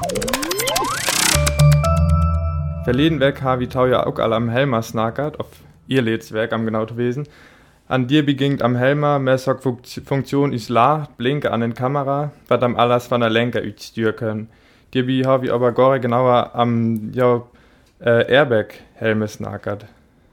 Verleden Weg habe ich ja auch alle am Helmer snackert, auf ihr Werk am genau gewesen. An dir beginnt am Helmer mehr Funktion ist la, blinke an den Kamera, was am alles von der Lenker utstür können. Dir habe ich aber gar genauer am Airbag-Helme snackert.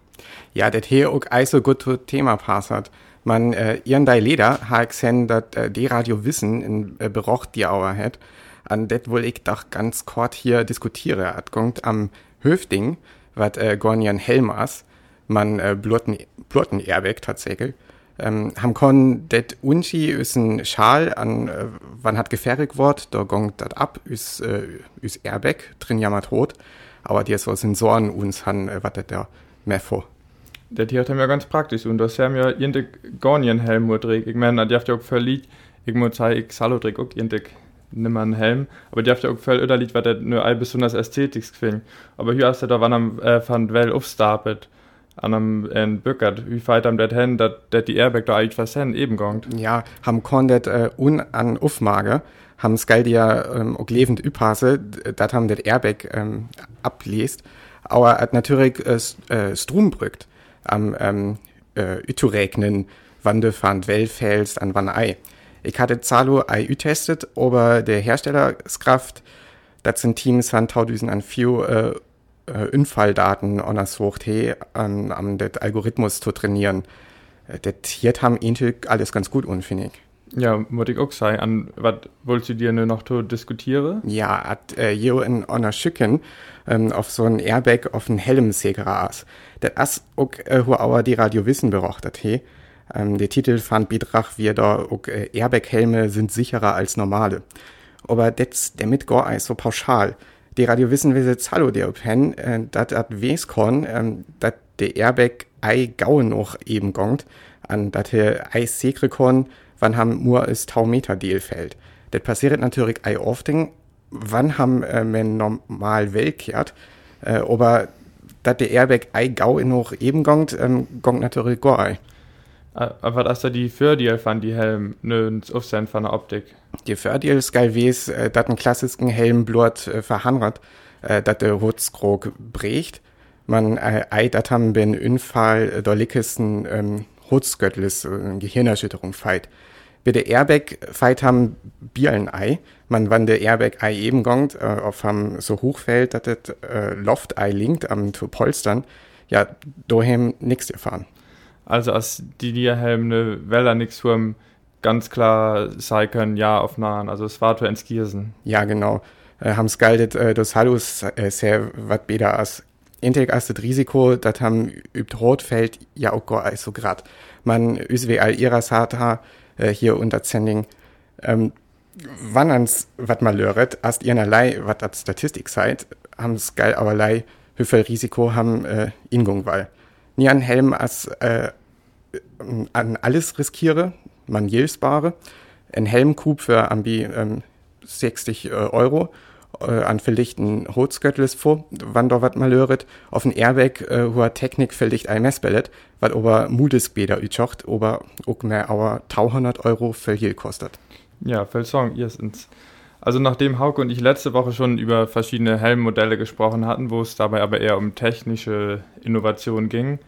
Ja, das hier auch ein so gut Thema passat. Man, ihren dei Leder ha ich gesehen, dat die Radio Wissen in Berocht die Auer hat. An det wohl ich doch ganz kurz hier diskutiere. Adgongt am Höfding, wat gornian Helmers, man blurten Airbag tatsächlich. Ham kon det Unchi is ein Schal an, wann hat gefährlich wort, da gongt dat ab, is Airbag, drin jammert rot. Aber die so Sensoren uns han, wat det da mehr vor. Das hier hat ja ganz praktisch und das haben ja jente Gornien-Helm trägt. Ich meine, die habt ja auch völlig, ich muss sagen, ich salo trägt auch jente nimmer einen Helm, aber die habt ja auch völlig unterliegt, weil der nur ein besonders ästhetisch klingt. Aber hier hast du da, wann am von Well aufstapelt, an einem Bückert, wie weit am das hin, dass die Airbag da eigentlich was hin eben gongt. Ja, ham kon det an Aufmage, ham skal die ja auch lebend übhase, dat ham det Airbag ablest, aber hat natürlich Strom brückt. Am Uturegnen, wann du von Well fällst, an wann ei. Ich hatte Zalo ei getestet, aber der Herstellerskraft, das sind Teams von 1004 Unfalldaten an das Sucht am det Algorithmus zu trainieren. Das hier haben Intel alles ganz gut unfindig. Ja, muss ich auch sagen. An was wolltest du dir nur noch zu diskutieren? Ja, hat hier in einer Schicken auf so ein Airbag auf einen Helm segras. Das ist auch, wo die Radio Wissen berochtet he. Der Titel fand Betrag, wie da auch Airbag-Helme sind sicherer als normale. Aber das damit gar ist so pauschal. Die Radio Wissen will jetzt hallo der Pen, dat weiß kon, dat der Airbag ei gau noch eben gongt, an dat er ei segre kon, wann ham nur is 1000 Meter Deal fällt. Das passiert natürlich ei oft, wann ham men normal Welt kehrt, aber dat der Airbag ei gau noch eben gongt natürlich gar ei. Aber was ist da die Fördeal von die Helm nöns aufsehen von der Optik? Die Fördeal ist geil wes, dat ein klassischen Helm blurt verhandelt, dat der Hutzkrog bricht. Man dat ham ben Unfall da lickesten Hutzgöttlis Gehirnerschütterung feit. Bei der Airbag feit ham Bielen ei. Man wann der Airbag ei eben gongt, auf ham so hoch fällt, dat das Loft ei linkt am zu polstern, ja, dohem nix erfahren. Also als die Helm ne Weller nix vom ganz klar sein können, ja, auf nahen. Also es war zu entskirsen. Ja, genau. Haben skaldet das Hallus sehr wat beder as. Integ as das Risiko, dat ham übt Rotfeld ja auch gar so grad. Man üswe all ihrer Sata hier unter Zending. Wann ans wat mal löret, ast ihrnerlei wat dat Statistik seid, ham's geil aberlei hüffel Risiko ham Ingung weil. Nie an Helm as an alles riskiere, man jelsbare. Ein Helmkub für ambi 60 Euro an verlichten Holzgöttles vor, wann da wat mal löret. Auf ein Airbag, hoher Technik verlicht ein Messbellet, wat ober Mudesbäder ütschocht, ober auch mehr aber 200 Euro für Jel kostet. Ja, für Song, erstens. Also nachdem Hauke und ich letzte Woche schon über verschiedene Helmmodelle gesprochen hatten, wo es dabei aber eher um technische Innovationen ging,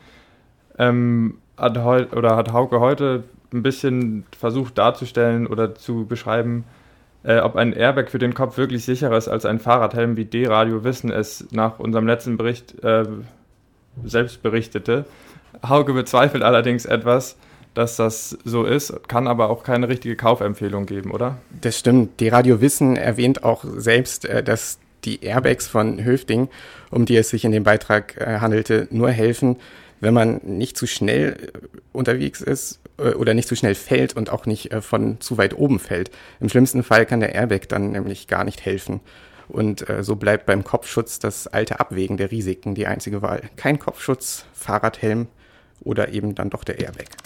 hat Hauke heute ein bisschen versucht darzustellen oder zu beschreiben, ob ein Airbag für den Kopf wirklich sicherer ist als ein Fahrradhelm, wie D-Radio Wissen es nach unserem letzten Bericht selbst berichtete. Hauke bezweifelt allerdings etwas, dass das so ist, kann aber auch keine richtige Kaufempfehlung geben, oder? Das stimmt. D-Radio Wissen erwähnt auch selbst, dass die Airbags von Höfding, um die es sich in dem Beitrag handelte, nur helfen, wenn man nicht zu schnell unterwegs ist oder nicht zu schnell fällt und auch nicht von zu weit oben fällt. Im schlimmsten Fall kann der Airbag dann nämlich gar nicht helfen. Und so bleibt beim Kopfschutz das alte Abwägen der Risiken die einzige Wahl. Kein Kopfschutz, Fahrradhelm oder eben dann doch der Airbag.